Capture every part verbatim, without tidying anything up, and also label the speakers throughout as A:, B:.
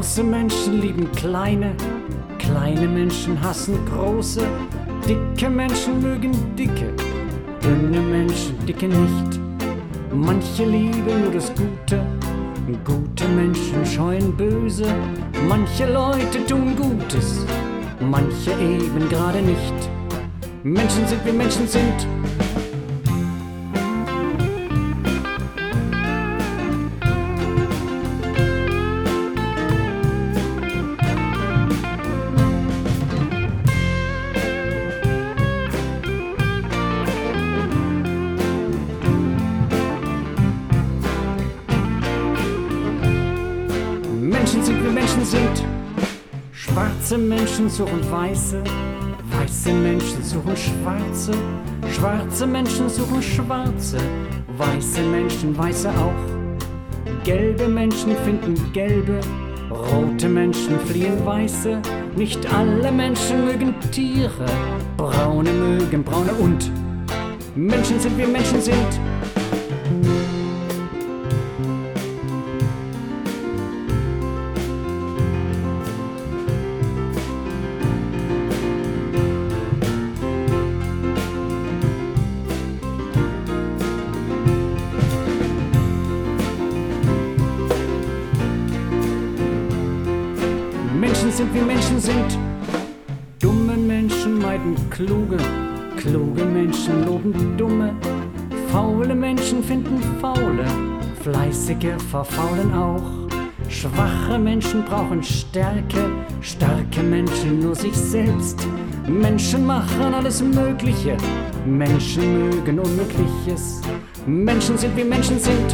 A: Große Menschen lieben kleine, kleine Menschen hassen große, dicke Menschen mögen dicke, dünne Menschen dicke nicht. Manche lieben nur das Gute, gute Menschen scheuen Böse. Manche Leute tun Gutes, manche eben gerade nicht. Menschen sind wie Menschen sind. Menschen sind wie Menschen sind. Schwarze Menschen suchen Weiße, weiße Menschen suchen Schwarze, schwarze Menschen suchen Schwarze, weiße Menschen Weiße auch. Gelbe Menschen finden Gelbe, rote Menschen fliehen Weiße. Nicht alle Menschen mögen Tiere, braune mögen braune und Menschen sind wie Menschen sind. Menschen sind wie Menschen sind. Dumme Menschen meiden kluge, kluge Menschen loben dumme. Faule Menschen finden faule, fleißige verfaulen auch. Schwache Menschen brauchen Stärke, starke Menschen nur sich selbst. Menschen machen alles Mögliche, Menschen mögen Unmögliches. Menschen sind wie Menschen sind.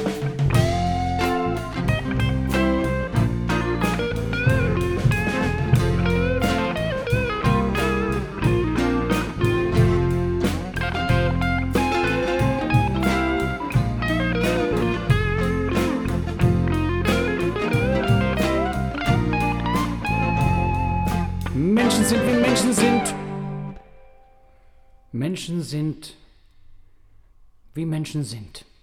A: Menschen sind wie Menschen sind. Menschen sind wie Menschen sind.